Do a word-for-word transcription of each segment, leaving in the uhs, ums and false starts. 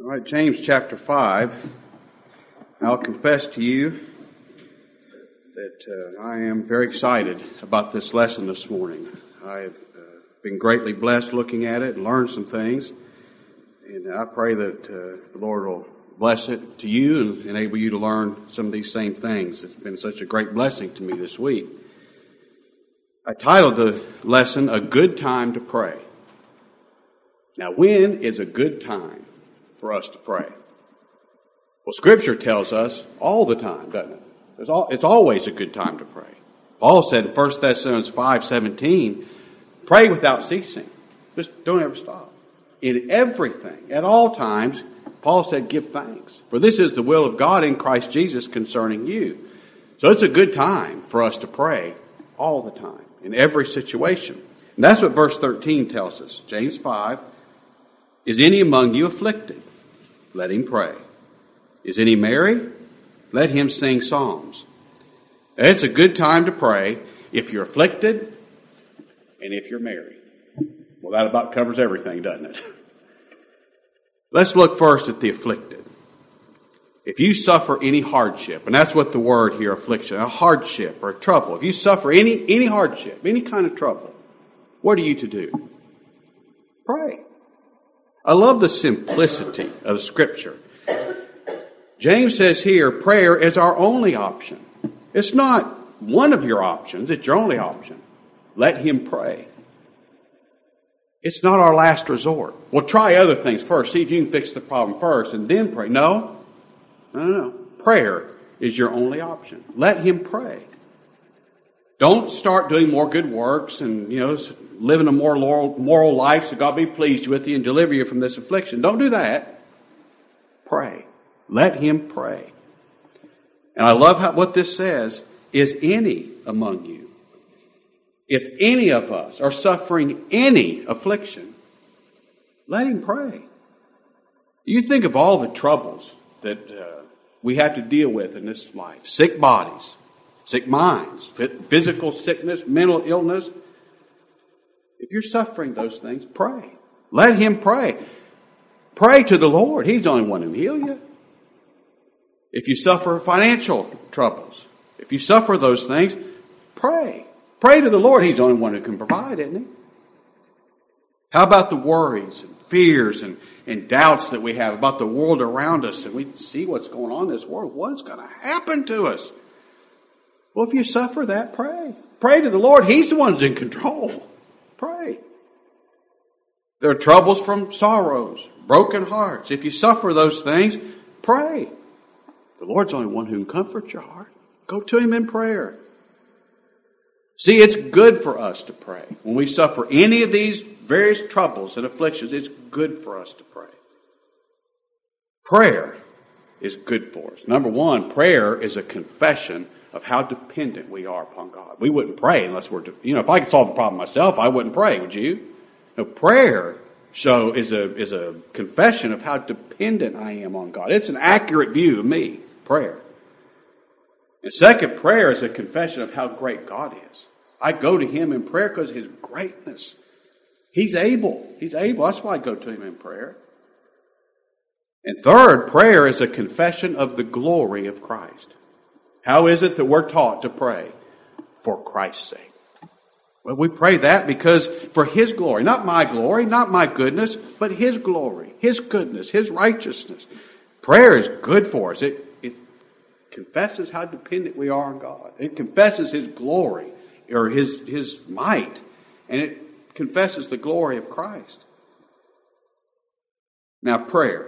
All right, James chapter five. I'll confess to you that uh, I am very excited about this lesson this morning. I have uh, been greatly blessed looking at it and learned some things. And I pray that uh, the Lord will bless it to you and enable you to learn some of these same things. It's been such a great blessing to me this week. I titled the lesson, A Good Time to Pray. Now, when is a good time for us to pray? Well, Scripture tells us all the time, doesn't it? There's all, it's always a good time to pray. Paul said in First Thessalonians five seventeen, pray without ceasing. Just don't ever stop. In everything, at all times, Paul said, give thanks. For this is the will of God in Christ Jesus concerning you. So it's a good time for us to pray all the time, in every situation. And that's what verse thirteen tells us. James five, is any among you afflicted? Let him pray. Is any merry? Let him sing psalms. It's a good time to pray if you're afflicted and if you're merry. Well, that about covers everything, doesn't it? Let's look first at the afflicted. If you suffer any hardship, and that's what the word here, affliction, a hardship or a trouble. If you suffer any, any hardship, any kind of trouble, what are you to do? Pray. I love the simplicity of the Scripture. James says here, prayer is our only option. It's not one of your options, it's your only option. Let him pray. It's not our last resort. Well, try other things first. See if you can fix the problem first and then pray. No. No, no, no. Prayer is your only option. Let him pray. Don't start doing more good works and, you know, living a more moral, moral life so God be pleased with you and deliver you from this affliction. Don't do that. Pray. Let him pray. And I love how, what this says, is any among you. If any of us are suffering any affliction, let him pray. You think of all the troubles that uh, we have to deal with in this life. Sick bodies, sick minds, physical sickness, mental illness. If you're suffering those things, pray. Let him pray. Pray to the Lord. He's the only one who can heal you. If you suffer financial troubles, if you suffer those things, pray. Pray to the Lord. He's the only one who can provide, isn't he? How about the worries and fears and, and doubts that we have about the world around us, and we see what's going on in this world? What is going to happen to us? Well, if you suffer that, pray. Pray to the Lord. He's the one who's in control. Pray. There are troubles from sorrows, broken hearts. If you suffer those things, pray. The Lord's the only one who can comfort your heart. Go to him in prayer. See, it's good for us to pray. When we suffer any of these various troubles and afflictions, it's good for us to pray. Prayer is good for us. Number one, prayer is a confession of how dependent we are upon God. We wouldn't pray unless we're, you know, if I could solve the problem myself, I wouldn't pray, would you? No, prayer show is a, is a confession of how dependent I am on God. It's an accurate view of me, prayer. And second, prayer is a confession of how great God is. I go to him in prayer because of his greatness. He's able. He's able. That's why I go to him in prayer. And third, prayer is a confession of the glory of Christ. How is it that we're taught to pray? For Christ's sake. Well, we pray that because for his glory, not my glory, not my goodness, but his glory, his goodness, his righteousness. Prayer is good for us. It, it confesses how dependent we are on God. It confesses his glory or his, his might. And it confesses the glory of Christ. Now, prayer.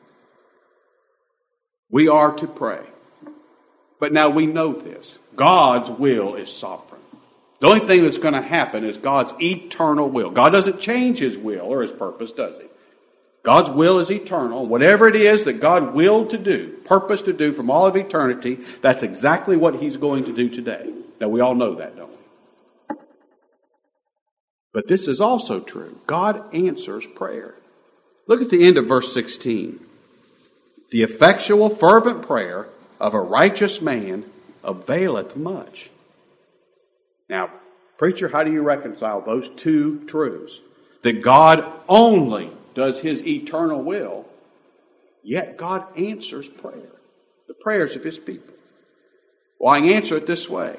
We are to pray. But now we know this. God's will is sovereign. The only thing that's going to happen is God's eternal will. God doesn't change his will or his purpose, does he? God's will is eternal. Whatever it is that God willed to do, purpose to do from all of eternity, that's exactly what he's going to do today. Now, we all know that, don't we? But this is also true. God answers prayer. Look at the end of verse sixteen. The effectual, fervent prayer of a righteous man availeth much. Now, preacher, how do you reconcile those two truths? That God only does his eternal will, Yet God answers prayer, the prayers of His people. Well, I answer it this way.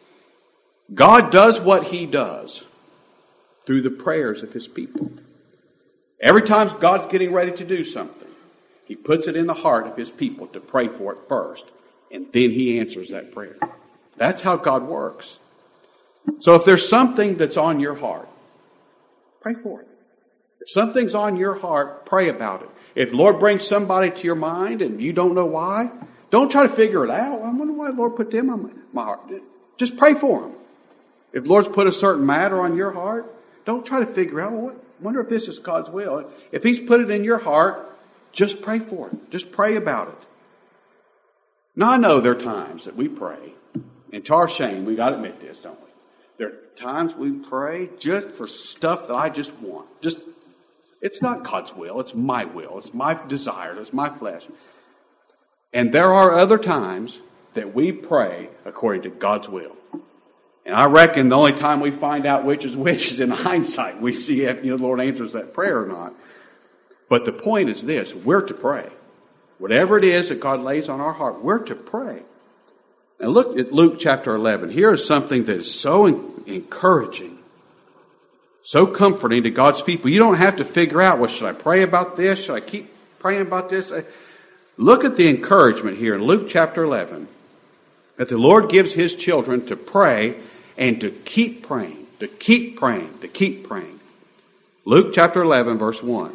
God does what He does through the prayers of His people. Every time God's getting ready to do something, He puts it in the heart of His people to pray for it first, and then He answers that prayer. That's how God works. So if there's something that's on your heart, pray for it. If something's on your heart, pray about it. If the Lord brings somebody to your mind and you don't know why, don't try to figure it out. I wonder why the Lord put them on my heart. Just pray for them. If the Lord's put a certain matter on your heart, don't try to figure out, well, I wonder if this is God's will. If He's put it in your heart, just pray for it. Just pray about it. Now, I know there are times that we pray, and to our shame, we got to admit this, don't we? There are times we pray just for stuff that I just want. Just, it's not God's will. It's my will. It's my desire. It's my flesh. And there are other times that we pray according to God's will. And I reckon the only time we find out which is which is in hindsight. We see if you know, the Lord answers that prayer or not. But the point is this, we're to pray. Whatever it is that God lays on our heart, we're to pray. Now look at Luke chapter eleven. Here is something that is so encouraging, so comforting to God's people. You don't have to figure out, well, should I pray about this? Should I keep praying about this? Look at the encouragement here in Luke chapter eleven, that the Lord gives His children to pray and to keep praying, to keep praying, to keep praying. Luke chapter eleven, verse one.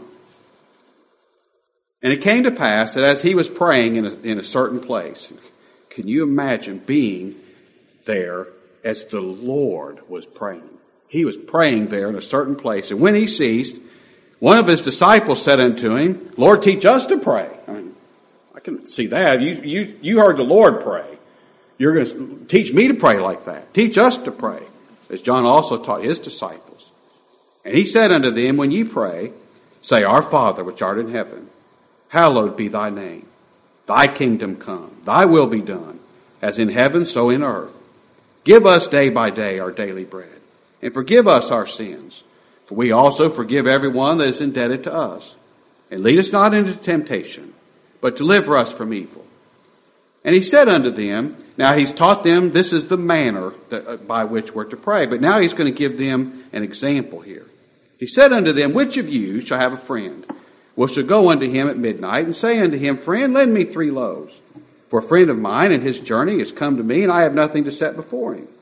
And it came to pass that as he was praying in a, in a certain place, can you imagine being there as the Lord was praying? He was praying there in a certain place. And when he ceased, one of his disciples said unto him, Lord, teach us to pray. I mean, I can see that. You, you, you heard the Lord pray. You're going to teach me to pray like that. Teach us to pray, as John also taught his disciples. And he said unto them, when ye pray, say, Our Father which art in heaven, hallowed be thy name. Thy kingdom come. Thy will be done, as in heaven, so in earth. Give us day by day our daily bread, and forgive us our sins, for we also forgive everyone that is indebted to us. And lead us not into temptation, but deliver us from evil. And he said unto them, now he's taught them this is the manner that, by which we're to pray, but now he's going to give them an example here. He said unto them, which of you shall have a friend? Well, shall go unto him at midnight, and say unto him, Friend, lend me three loaves. For a friend of mine in his journey is come to me, and I have nothing to set before him.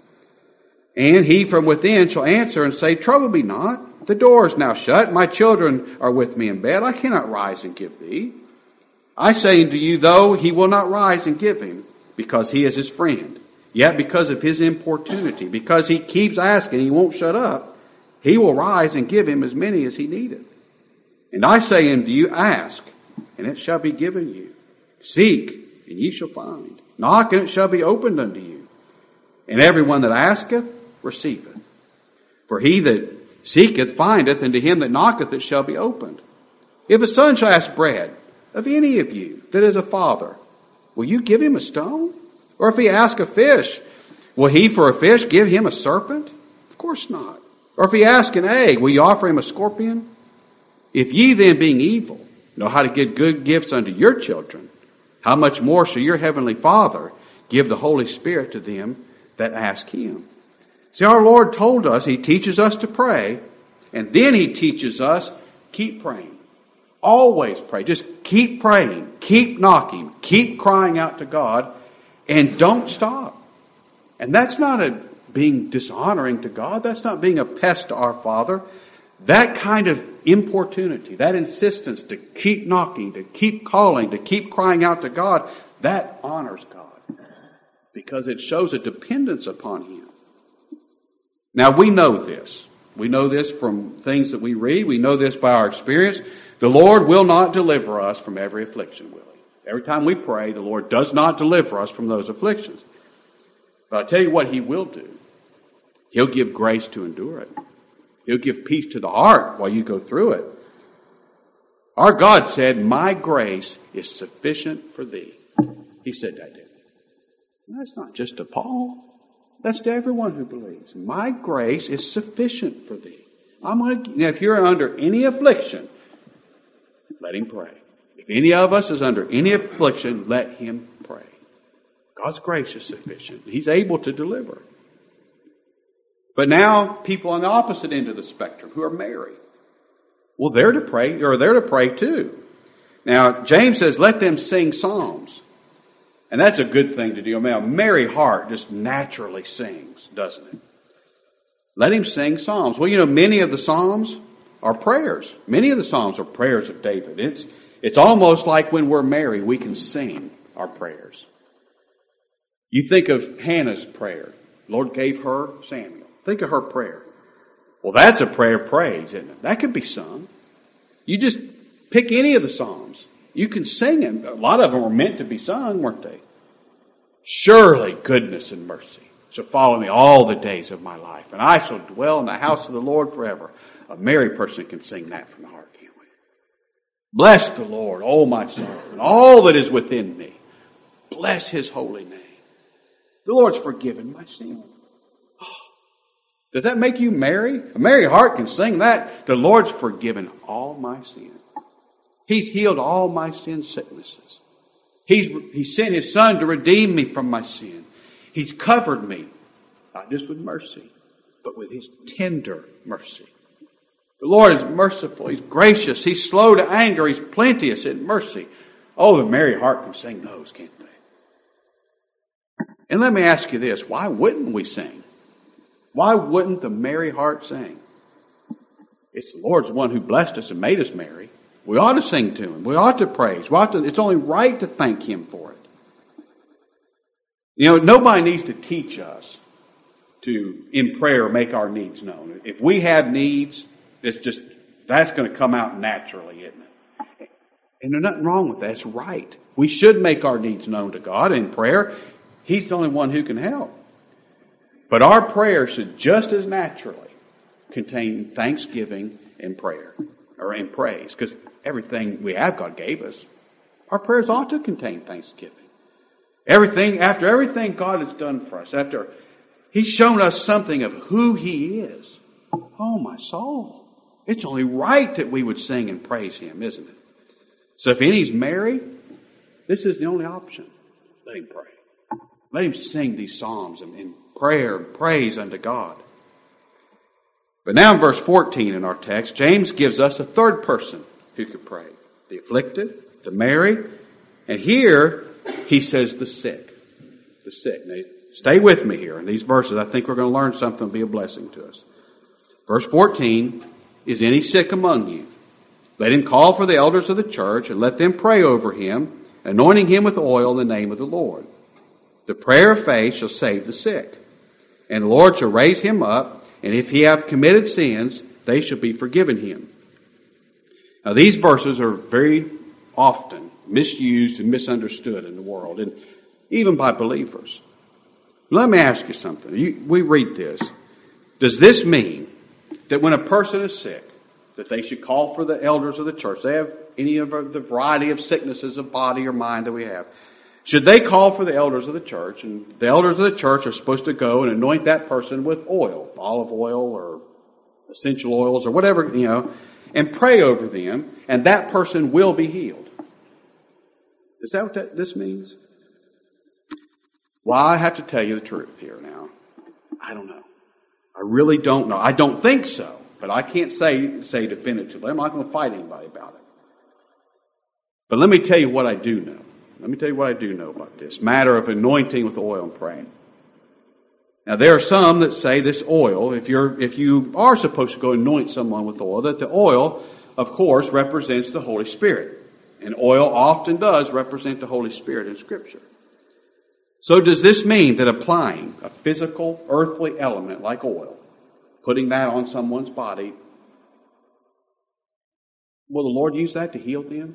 And he from within shall answer and say, Trouble me not. The door is now shut. My children are with me in bed. I cannot rise and give thee. I say unto you, though he will not rise and give him, because he is his friend, yet because of his importunity, because he keeps asking, he won't shut up, he will rise and give him as many as he needeth. And I say unto you, ask, and it shall be given you. Seek, and ye shall find. Knock, and it shall be opened unto you. And everyone that asketh, receiveth. For he that seeketh, findeth, and to him that knocketh, it shall be opened. If a son shall ask bread of any of you that is a father, will you give him a stone? Or if he ask a fish, will he for a fish give him a serpent? Of course not. Or if he ask an egg, will you offer him a scorpion? If ye then, being evil, know how to give good gifts unto your children, how much more shall your heavenly Father give the Holy Spirit to them that ask him? See, our Lord told us, he teaches us to pray, and then he teaches us, keep praying. Always pray. Just keep praying. Keep knocking. Keep crying out to God, and don't stop. And that's not a being dishonoring to God. That's not being a pest to our Father. That kind of importunity, that insistence to keep knocking, to keep calling, to keep crying out to God, that honors God because it shows a dependence upon Him. Now we know this. We know this from things that we read. We know this by our experience. The Lord will not deliver us from every affliction, will He? Every time we pray, the Lord does not deliver us from those afflictions. But I'll tell you what He will do. He'll give grace to endure it. He'll give peace to the heart while you go through it. Our God said, my grace is sufficient for thee. He said that, didn't he? That's not just to Paul. That's to everyone who believes. My grace is sufficient for thee. I'm going to, now if you're under any affliction, let him pray. If any of us is under any affliction, let him pray. God's grace is sufficient. He's able to deliver. But now people on the opposite end of the spectrum who are married, well, they're to pray, or they're to pray too. Now, James says, let them sing psalms. And that's a good thing to do. I mean, a merry heart just naturally sings, doesn't it? Let him sing psalms. Well, you know, many of the psalms are prayers. Many of the psalms are prayers of David. It's, it's almost like when we're married, we can sing our prayers. You think of Hannah's prayer. The Lord gave her Samuel. Think of her prayer. Well, that's a prayer of praise, isn't it? That could be sung. You just pick any of the psalms. You can sing them. A lot of them were meant to be sung, weren't they? Surely goodness and mercy shall follow me all the days of my life, and I shall dwell in the house of the Lord forever. A married person can sing that from the heart, can't we? Bless the Lord, O my soul, and all that is within me. Bless his holy name. The Lord's forgiven my sin. Oh, does that make you merry? A merry heart can sing that. The Lord's forgiven all my sin. He's healed all my sin sicknesses. He's, he sent his son to redeem me from my sin. He's covered me, not just with mercy, but with his tender mercy. The Lord is merciful. He's gracious. He's slow to anger. He's plenteous in mercy. Oh, the merry heart can sing those, can't they? And let me ask you this. Why wouldn't we sing? Why wouldn't the merry heart sing? It's the Lord's one who blessed us and made us merry. We ought to sing to him. We ought to praise. We ought to, it's only right to thank him for it. You know, nobody needs to teach us to, in prayer, make our needs known. If we have needs, it's just, that's going to come out naturally, isn't it? And there's nothing wrong with that. It's right. We should make our needs known to God in prayer. He's the only one who can help. But our prayer should just as naturally contain thanksgiving and prayer, or in praise, because everything we have God gave us, our prayers ought to contain thanksgiving. Everything, after everything God has done for us, after he's shown us something of who he is, oh my soul, it's only right that we would sing and praise him, isn't it? So if any's married, this is the only option. Let him pray. Let him sing these psalms in, in prayer and praise unto God. But now in verse fourteen in our text, James gives us a third person who could pray. The afflicted, the married, and here he says the sick. The sick. Now, stay with me here in these verses. I think we're going to learn something that will be a blessing to us. Verse fourteen, is any sick among you? Let him call for the elders of the church and let them pray over him, anointing him with oil in the name of the Lord. The prayer of faith shall save the sick, and the Lord shall raise him up, and if he have committed sins, they shall be forgiven him. Now these verses are very often misused and misunderstood in the world, and even by believers. Let me ask you something. You, we read this. Does this mean that when a person is sick, that they should call for the elders of the church? They have any of the variety of sicknesses of body or mind that we have. Should they call for the elders of the church? And the elders of the church are supposed to go and anoint that person with oil, olive oil or essential oils or whatever, you know, and pray over them, and that person will be healed. Is that what that, this means? Well, I have to tell you the truth here now. I don't know. I really don't know. I don't think so, but I can't say, say definitively. I'm not going to fight anybody about it. But let me tell you what I do know. Let me tell you what I do know about this matter of anointing with oil and praying. Now, there are some that say this oil, if you're, if you are supposed to go anoint someone with oil, that the oil, of course, represents the Holy Spirit. And oil often does represent the Holy Spirit in Scripture. So does this mean that applying a physical, earthly element like oil, putting that on someone's body, will the Lord use that to heal them?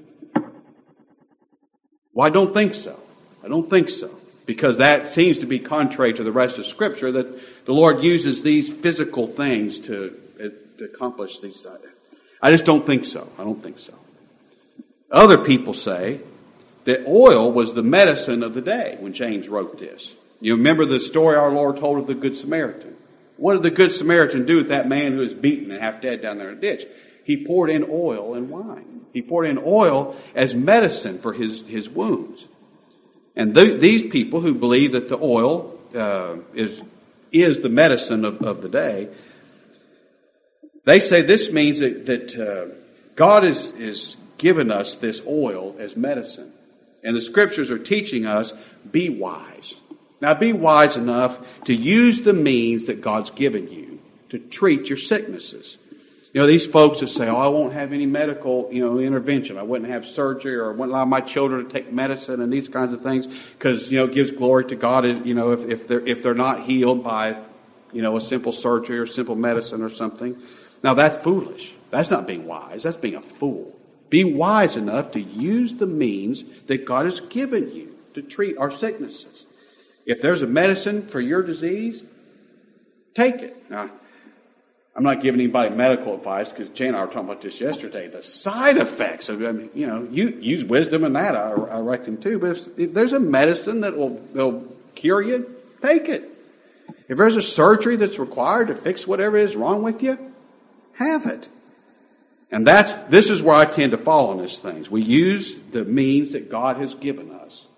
Well, I don't think so. I don't think so. Because that seems to be contrary to the rest of Scripture, that the Lord uses these physical things to, to accomplish these things. I just don't think so. I don't think so. Other people say that oil was the medicine of the day when James wrote this. You remember the story our Lord told of the Good Samaritan. What did the Good Samaritan do with that man who was beaten and half dead down there in a ditch? He poured in oil and wine. He poured in oil as medicine for his, his wounds. And th- these people who believe that the oil uh, is is the medicine of, of the day, they say this means that, that uh, God is, is given us this oil as medicine. And the Scriptures are teaching us, be wise. Now be wise enough to use the means that God's given you to treat your sicknesses. You know, these folks that say, oh, I won't have any medical, you know, intervention. I wouldn't have surgery, or I wouldn't allow my children to take medicine and these kinds of things because, you know, it gives glory to God, you know, if, if they're, if they're not healed by, you know, a simple surgery or simple medicine or something. Now that's foolish. That's not being wise. That's being a fool. Be wise enough to use the means that God has given you to treat our sicknesses. If there's a medicine for your disease, take it. Now, I'm not giving anybody medical advice because Jane and I were talking about this yesterday. The side effects of, I mean, you know, you use wisdom in that, I, I reckon too. But if, if there's a medicine that will, will cure you, take it. If there's a surgery that's required to fix whatever is wrong with you, have it. And that's, this is where I tend to fall on these things. We use the means that God has given us.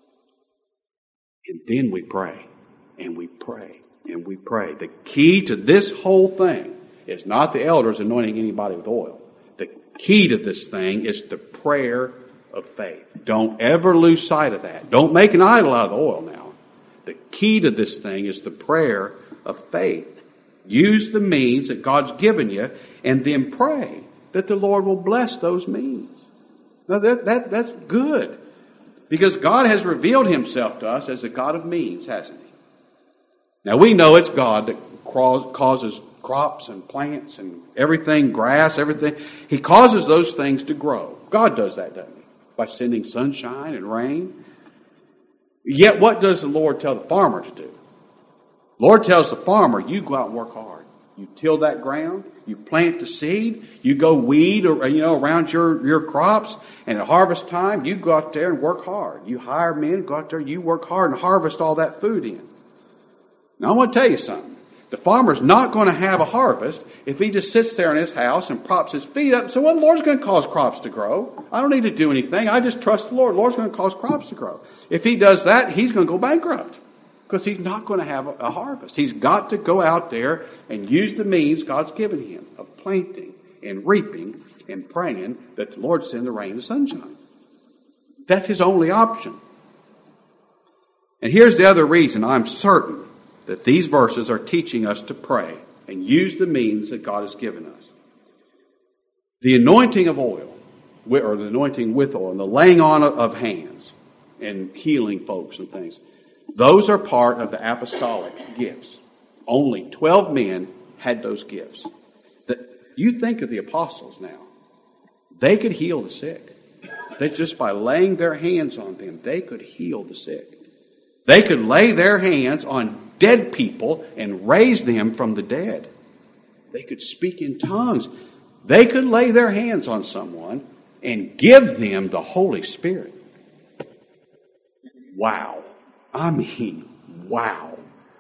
And then we pray. And we pray. And we pray. The key to this whole thing is not the elders anointing anybody with oil. The key to this thing is the prayer of faith. Don't ever lose sight of that. Don't make an idol out of the oil now. The key to this thing is the prayer of faith. Use the means that God's given you and then pray that the Lord will bless those means. Now that, that, that's good. Because God has revealed himself to us as a God of means, hasn't he? Now we know it's God that causes crops and plants and everything, grass, everything. He causes those things to grow. God does that, doesn't he? By sending sunshine and rain. Yet what does the Lord tell the farmer to do? The Lord tells the farmer, you go out and work hard. You till that ground. You plant the seed. You go weed, or, you know, around your, your crops. And at harvest time, you go out there and work hard. You hire men, go out there, you work hard and harvest all that food in. Now I want to tell you something. The farmer's not going to have a harvest if he just sits there in his house and props his feet up. So, well, the Lord's going to cause crops to grow. I don't need to do anything. I just trust the Lord. The Lord's going to cause crops to grow. If he does that, he's going to go bankrupt because he's not going to have a, a harvest. He's got to go out there and use the means God's given him of planting and reaping and praying that the Lord send the rain and sunshine. That's his only option. And here's the other reason I'm certain that these verses are teaching us to pray and use the means that God has given us. The anointing of oil, or the anointing with oil, and the laying on of hands and healing folks and things, those are part of the apostolic gifts. Only twelve men had those gifts. The, you think of the apostles now. They could heal the sick. They just by laying their hands on them, they could heal the sick. They could lay their hands on dead people and raise them from the dead. They could speak in tongues. They could lay their hands on someone and give them the Holy Spirit. Wow. I mean, wow.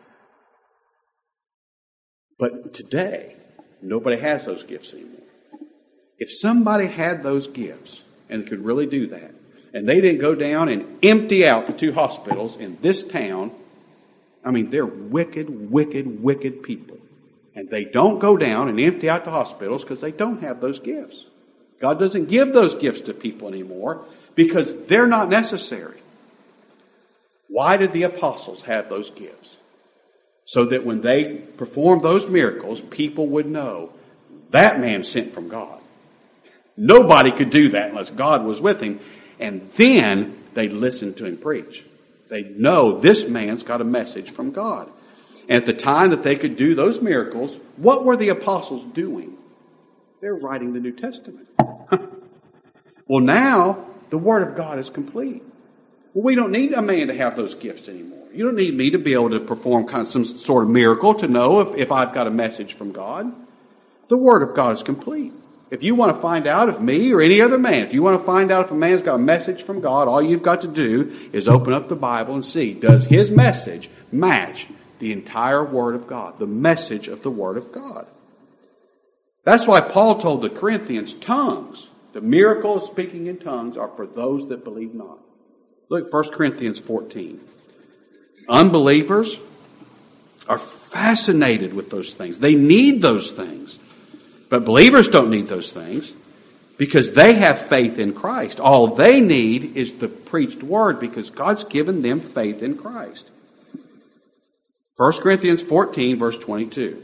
But today, nobody has those gifts anymore. If somebody had those gifts and could really do that, and they didn't go down and empty out the two hospitals in this town, I mean, they're wicked, wicked, wicked people. And they don't go down and empty out the hospitals because they don't have those gifts. God doesn't give those gifts to people anymore because they're not necessary. Why did the apostles have those gifts? So that when they performed those miracles, people would know that man sent from God. Nobody could do that unless God was with him. And then they listened to him preach. They know this man's got a message from God. And at the time that they could do those miracles, what were the apostles doing? They're writing the New Testament. Well, now the Word of God is complete. Well, we don't need a man to have those gifts anymore. You don't need me to be able to perform kind of some sort of miracle to know if, if I've got a message from God. The Word of God is complete. If you want to find out if me or any other man, if you want to find out if a man's got a message from God, all you've got to do is open up the Bible and see, does his message match the entire Word of God, the message of the Word of God? That's why Paul told the Corinthians, tongues The miracles speaking in tongues are for those that believe not. Look at First Corinthians fourteen. Unbelievers are fascinated with those things. They need those things. But believers don't need those things because they have faith in Christ. All they need is the preached word because God's given them faith in Christ. First Corinthians fourteen, verse twenty-two.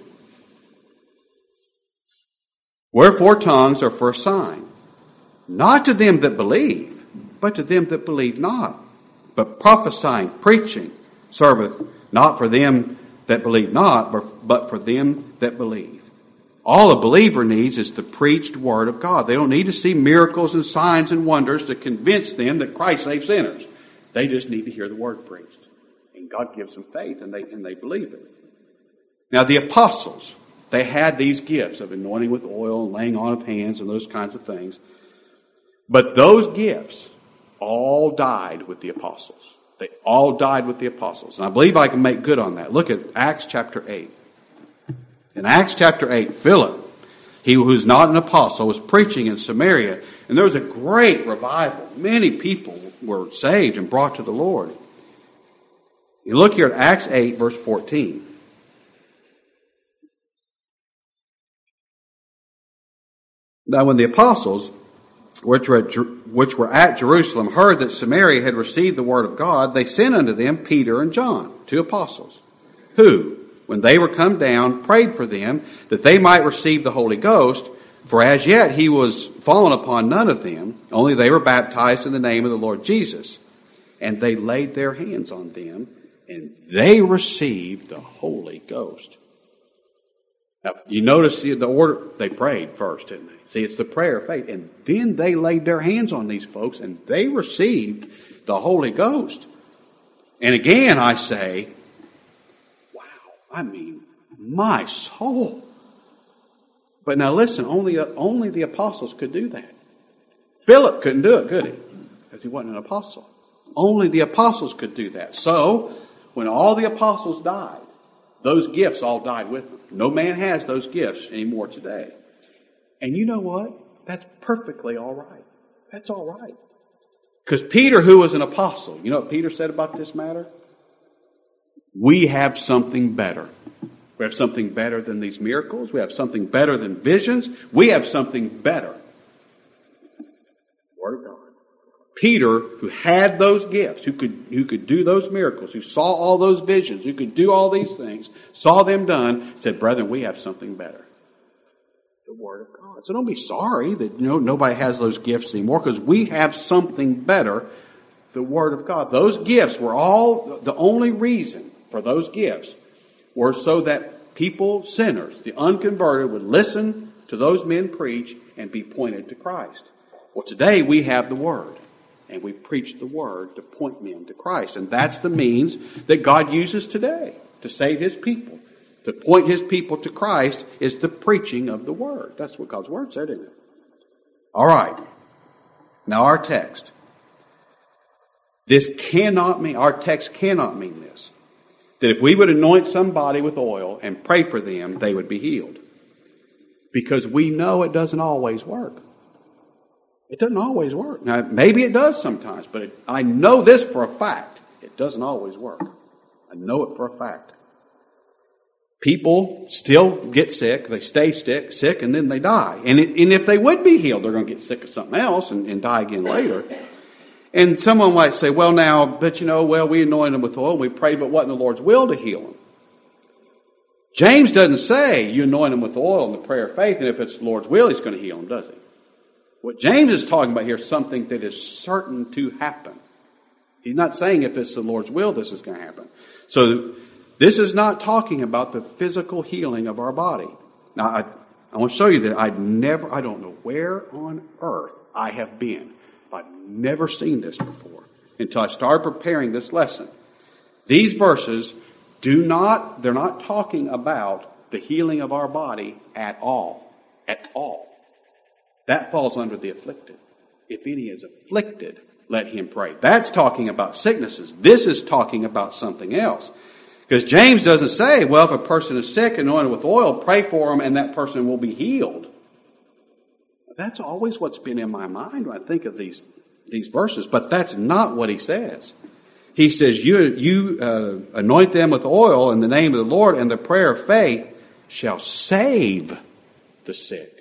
Wherefore tongues are for a sign, not to them that believe, but to them that believe not. But prophesying, preaching, serveth not for them that believe not, but for them that believe. All a believer needs is the preached word of God. They don't need to see miracles and signs and wonders to convince them that Christ saves sinners. They just need to hear the word preached. And God gives them faith and they, and they believe it. Now the apostles, they had these gifts of anointing with oil and laying on of hands and those kinds of things. But those gifts all died with the apostles. They all died with the apostles. And I believe I can make good on that. Look at Acts chapter eight. In Acts chapter eight, Philip, he who's not an apostle, was preaching in Samaria. And there was a great revival. Many people were saved and brought to the Lord. You look here at Acts eight, verse fourteen. Now when the apostles, which were, at, which were at Jerusalem, heard that Samaria had received the word of God, they sent unto them Peter and John, two apostles, who, when they were come down, prayed for them that they might receive the Holy Ghost, for as yet he was fallen upon none of them, only they were baptized in the name of the Lord Jesus. And they laid their hands on them, and they received the Holy Ghost. Now, you notice the order, they prayed first, didn't they? See, it's the prayer of faith. And then they laid their hands on these folks, and they received the Holy Ghost. And again, I say, wow, I mean, my soul. But now listen, only, only the apostles could do that. Philip couldn't do it, could he? Because he wasn't an apostle. Only the apostles could do that. So, when all the apostles died, those gifts all died with them. No man has those gifts anymore today. And you know what? That's perfectly all right. That's all right. Because Peter, who was an apostle, you know what Peter said about this matter? We have something better. We have something better than these miracles. We have something better than visions. We have something better. Word of God. Peter, who had those gifts, who could, who could do those miracles, who saw all those visions, who could do all these things, saw them done, said, brethren, we have something better. The Word of God. So don't be sorry that, you know, nobody has those gifts anymore, because we have something better, the Word of God. Those gifts were all, the only reason for those gifts were so that people, sinners, the unconverted, would listen to those men preach and be pointed to Christ. Well, today we have the Word. And we preach the word to point men to Christ. And that's the means that God uses today to save His people. To point His people to Christ is the preaching of the word. That's what God's word said, isn't it? All right. Now our text. This cannot mean, our text cannot mean this. That if we would anoint somebody with oil and pray for them, they would be healed. Because we know it doesn't always work. It doesn't always work. Now, maybe it does sometimes, but it, I know this for a fact. It doesn't always work. I know it for a fact. People still get sick. They stay sick, sick, and then they die. And, it, and if they would be healed, they're going to get sick of something else and, and die again later. And someone might say, well, now, but you know, well, we anointed them with oil, and we prayed, but wasn't the Lord's will to heal them? James doesn't say you anoint them with oil in the prayer of faith, and if it's the Lord's will, He's going to heal them, does He? What James is talking about here is something that is certain to happen. He's not saying if it's the Lord's will this is going to happen. So this is not talking about the physical healing of our body. Now, I, I want to show you that I'd never, I don't know where on earth I have been. I've never seen this before until I started preparing this lesson. These verses do not, they're not talking about the healing of our body at all. At all. That falls under the afflicted. If any is afflicted, let him pray. That's talking about sicknesses. This is talking about something else. Because James doesn't say, well, if a person is sick, anointed with oil, pray for him and that person will be healed. That's always what's been in my mind when I think of these, these verses, but that's not what he says. He says, you, you uh, anoint them with oil in the name of the Lord, and the prayer of faith shall save the sick.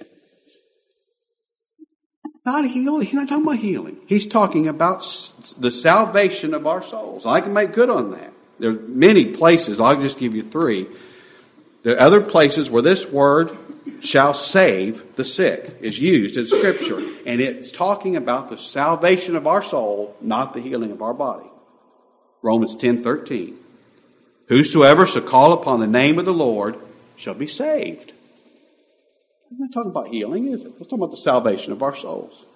Not heal. He's not talking about healing. He's talking about the salvation of our souls. I can make good on that. There are many places. I'll just give you three. There are other places where this word shall save the sick is used in Scripture. And it's talking about the salvation of our soul, not the healing of our body. Romans ten thirteen. Whosoever shall call upon the name of the Lord shall be saved. I'm not talking about healing, is it? We're talking about the salvation of our souls.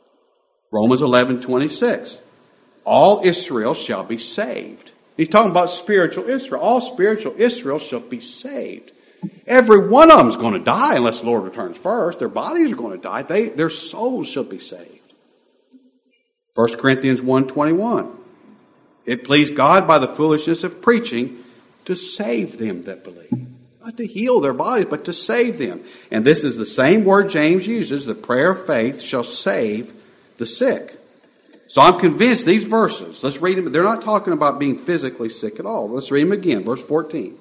Romans eleven twenty-six. All Israel shall be saved. He's talking about spiritual Israel. All spiritual Israel shall be saved. Every one of them is going to die unless the Lord returns first. Their bodies are going to die. They, their souls shall be saved. First Corinthians one twenty-one. It pleased God by the foolishness of preaching to save them that believe. Not to heal their bodies, but to save them. And this is the same word James uses. The prayer of faith shall save the sick. So I'm convinced these verses, let's read them. They're not talking about being physically sick at all. Let's read them again. Verse fourteen.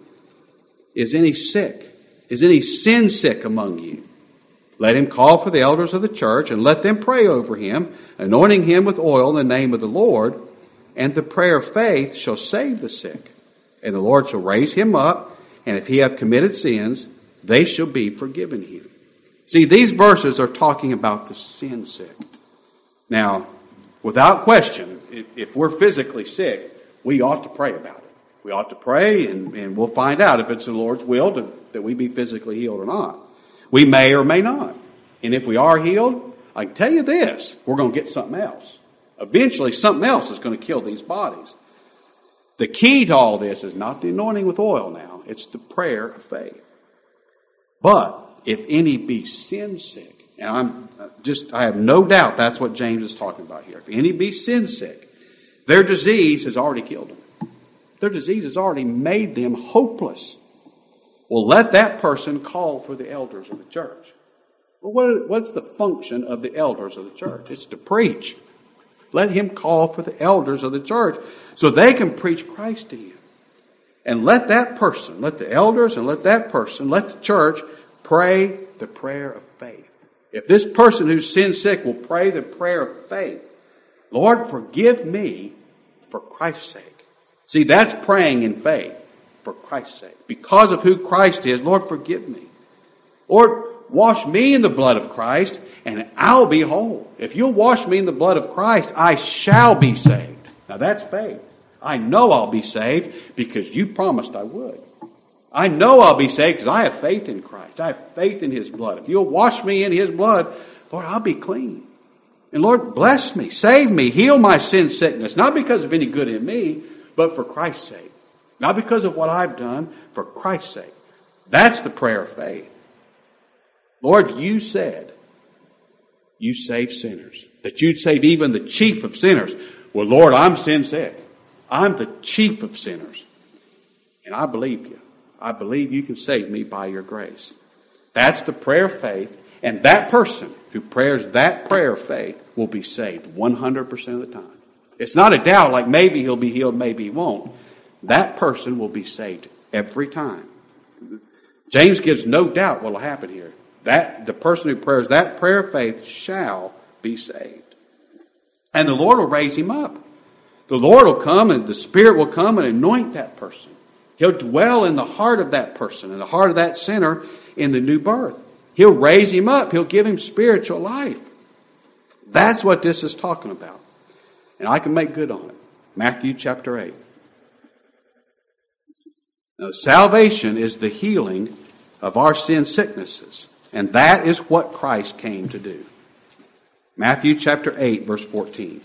Is any sick? Is any sin sick among you? Let him call for the elders of the church and let them pray over him, anointing him with oil in the name of the Lord. And the prayer of faith shall save the sick. And the Lord shall raise him up. And if he have committed sins, they shall be forgiven him. See, these verses are talking about the sin sick. Now, without question, if we're physically sick, we ought to pray about it. We ought to pray, and, and we'll find out if it's the Lord's will to, that we be physically healed or not. We may or may not. And if we are healed, I can tell you this, we're going to get something else. Eventually, something else is going to kill these bodies. The key to all this is not the anointing with oil now. It's the prayer of faith. But if any be sin sick, and I'm just, I have no doubt that's what James is talking about here. If any be sin sick, their disease has already killed them. Their disease has already made them hopeless. Well, let that person call for the elders of the church. Well, what, what's the function of the elders of the church? It's to preach. Let him call for the elders of the church so they can preach Christ to you. And let that person, let the elders and let that person, let the church pray the prayer of faith. If this person who's sin sick will pray the prayer of faith, Lord, forgive me for Christ's sake. See, that's praying in faith for Christ's sake. Because of who Christ is, Lord, forgive me. Lord, wash me in the blood of Christ and I'll be whole. If you'll wash me in the blood of Christ, I shall be saved. Now that's faith. I know I'll be saved because you promised I would. I know I'll be saved because I have faith in Christ. I have faith in His blood. If you'll wash me in His blood, Lord, I'll be clean. And Lord, bless me, save me, heal my sin sickness, not because of any good in me, but for Christ's sake. Not because of what I've done, for Christ's sake. That's the prayer of faith. Lord, you said you save sinners, that you'd save even the chief of sinners. Well, Lord, I'm sin sick. I'm the chief of sinners. And I believe you. I believe you can save me by your grace. That's the prayer of faith. And that person who prays that prayer of faith will be saved one hundred percent of the time. It's not a doubt like maybe he'll be healed, maybe he won't. That person will be saved every time. James gives no doubt what will happen here. That the person who prays that prayer of faith shall be saved. And the Lord will raise him up. The Lord will come and the Spirit will come and anoint that person. He'll dwell in the heart of that person, in the heart of that sinner in the new birth. He'll raise him up. He'll give him spiritual life. That's what this is talking about. And I can make good on it. Matthew chapter eight. Now, salvation is the healing of our sin sicknesses. And that is what Christ came to do. Matthew chapter eight, verse fourteen.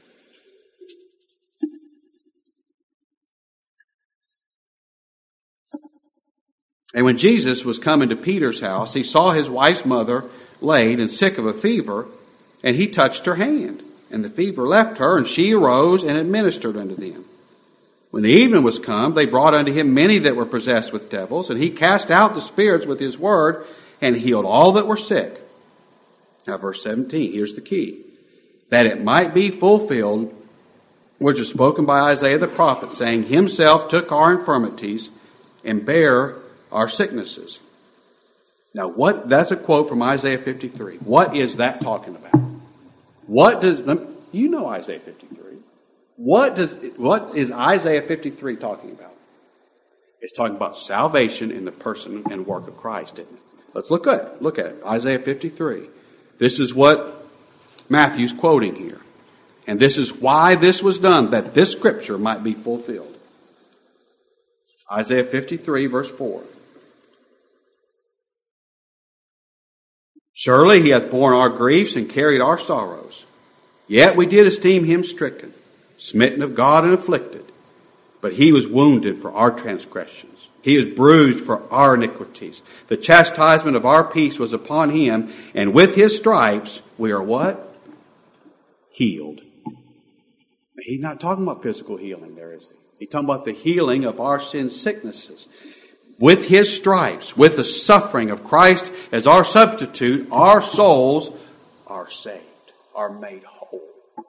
And when Jesus was coming to Peter's house, he saw his wife's mother laid and sick of a fever, and he touched her hand. And the fever left her, and she arose and administered unto them. When the evening was come, they brought unto him many that were possessed with devils, and he cast out the spirits with his word, and healed all that were sick, Now verse seventeen, here's the key. That it might be fulfilled, which is spoken by Isaiah the prophet, saying, Himself took our infirmities and bare our sicknesses. Now what, that's a quote from Isaiah fifty-three. What is that talking about? What does, you know Isaiah fifty-three. What does, what is Isaiah fifty-three talking about? It's talking about salvation in the person and work of Christ, isn't it? Let's look at it. Look at it. Isaiah fifty-three. This is what Matthew's quoting here. And this is why this was done, that this scripture might be fulfilled. Isaiah fifty-three, verse four. Surely he hath borne our griefs and carried our sorrows. Yet we did esteem him stricken, smitten of God and afflicted. But he was wounded for our transgressions. He was bruised for our iniquities. The chastisement of our peace was upon him, and with his stripes we are what? Healed. He's not talking about physical healing there, is he? He's talking about the healing of our sin sicknesses. With his stripes, with the suffering of Christ as our substitute, our souls are saved, are made whole.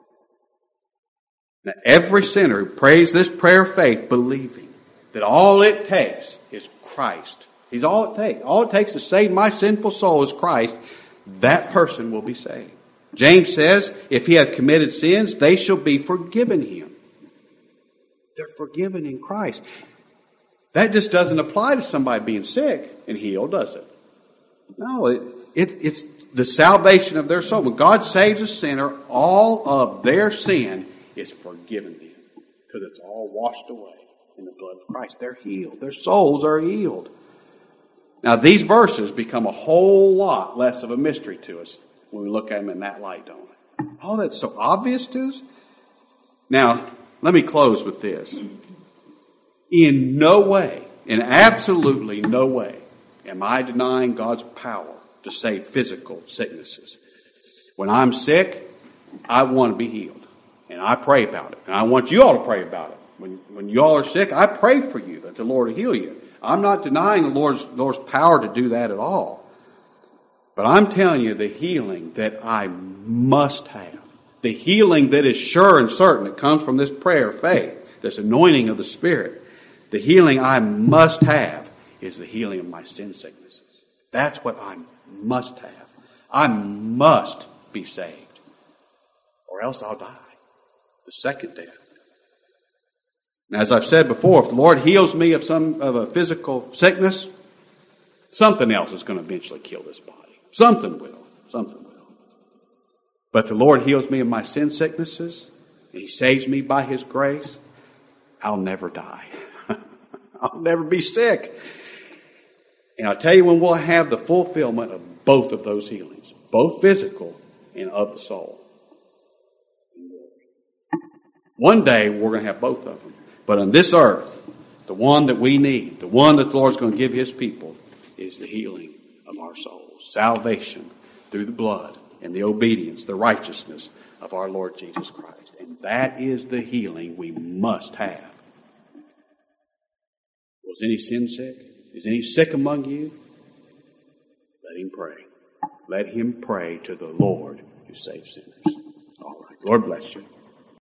Now, every sinner who prays this prayer of faith, believing that all it takes is Christ. He's all it takes. All it takes to save my sinful soul is Christ. That person will be saved. James says, if he have committed sins, they shall be forgiven him. They're forgiven in Christ. That just doesn't apply to somebody being sick and healed, does it? No, it, it, it's the salvation of their soul. When God saves a sinner, all of their sin is forgiven them because it's all washed away in the blood of Christ. They're healed. Their souls are healed. Now, these verses become a whole lot less of a mystery to us when we look at them in that light, don't we? Oh, that's so obvious to us. Now, let me close with this. In no way, in absolutely no way, am I denying God's power to save physical sicknesses. When I'm sick, I want to be healed. And I pray about it. And I want you all to pray about it. When, when you all are sick, I pray for you that the Lord will heal you. I'm not denying the Lord's, Lord's power to do that at all. But I'm telling you the healing that I must have. The healing that is sure and certain that comes from this prayer of faith, this anointing of the Spirit. The healing I must have is the healing of my sin sicknesses. That's what I must have. I must be saved. Or else I'll die. The second death. Now, as I've said before, if the Lord heals me of some of a physical sickness, something else is going to eventually kill this body. Something will. Something will. But the Lord heals me of my sin sicknesses, and He saves me by His grace, I'll never die. I'll never be sick. And I'll tell you when we'll have the fulfillment of both of those healings, both physical and of the soul. One day we're going to have both of them. But on this earth, the one that we need, the one that the Lord's going to give His people, is the healing of our souls. Salvation through the blood and the obedience, the righteousness of our Lord Jesus Christ. And that is the healing we must have. Was any sin sick? Is any sick among you? Let him pray. Let him pray to the Lord who saves sinners. All right. Lord bless you.